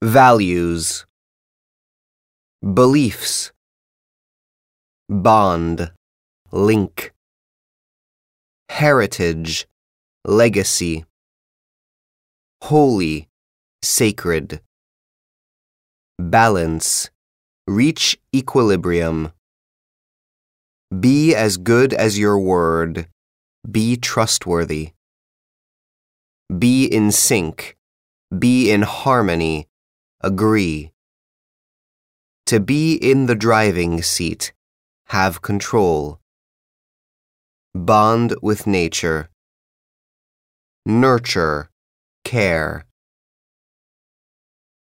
Values. Beliefs. Bond, link. Heritage, legacy. Holy, sacred. Balance, reach equilibrium. Be as good as your word. Be trustworthy. Be in sync. Be in harmony. Agree. To be in the driving seat. Have control. Bond with nature. Nurture. Care.